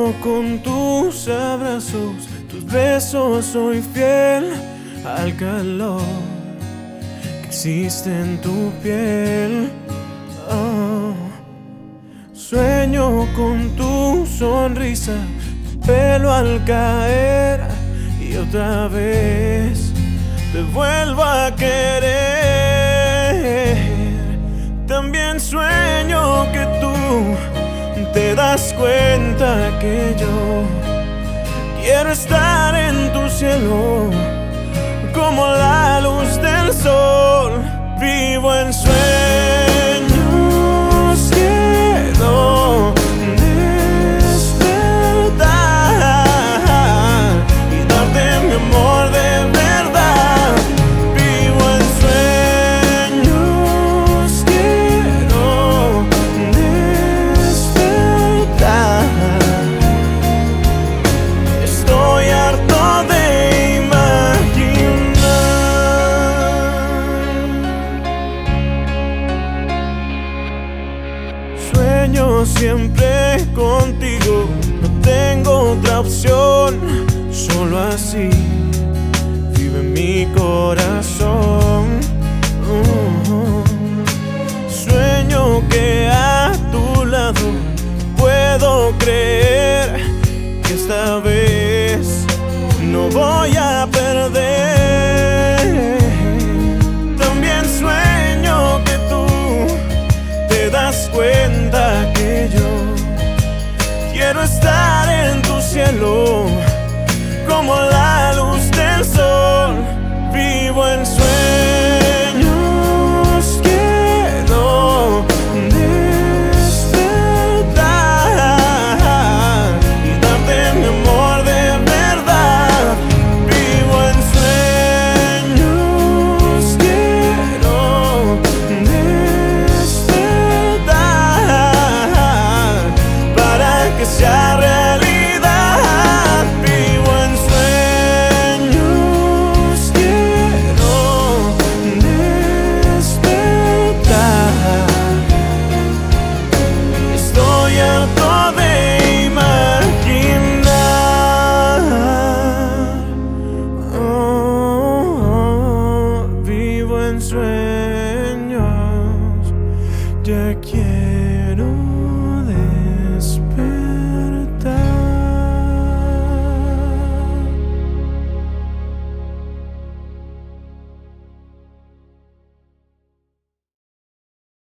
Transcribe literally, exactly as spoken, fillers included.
Sueño con tus abrazos, tus besos, soy fiel al calor que existe en tu piel. Oh. Sueño con tu sonrisa, tu pelo al caer, y otra vez te vuelvo a querer. También sueño que tú te das cuenta que yo quiero estar en tu cielo como la luz del sol. Vivo en sueños, quiero despertar y darte mi amor de verdad. Vivo en sueños, quiero despertar. Estoy harto de sueño siempre contigo, no tengo otra opción, solo así vive mi corazón. uh.